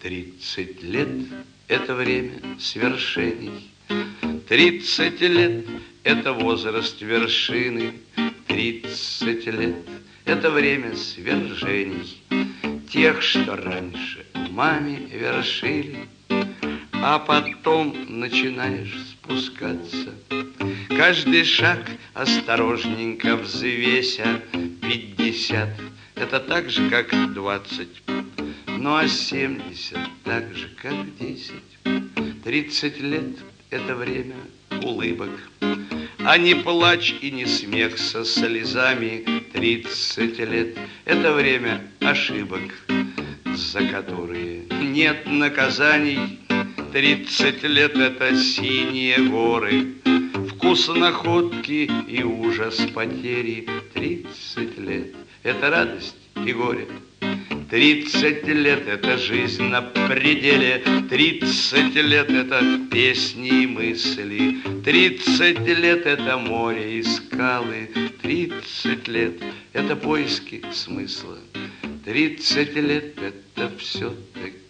30 лет – это время свершений. 30 лет – это возраст вершины. 30 лет – это время свержений. Тех, что раньше умами вершили, а потом начинаешь спускаться. Каждый шаг осторожненько взвеся. 50 – это так же, как 20. Ну а 70 так же, как 10. 30 лет – это время улыбок, а не плач и не смех со слезами. 30 лет – это время ошибок, за которые нет наказаний. 30 лет – это синие горы, вкус находки и ужас потери. 30 лет – это радость и горе. 30 лет – это жизнь на пределе. 30 лет – это песни и мысли. 30 лет – это море и скалы. 30 лет – это поиски смысла. 30 лет – это все-таки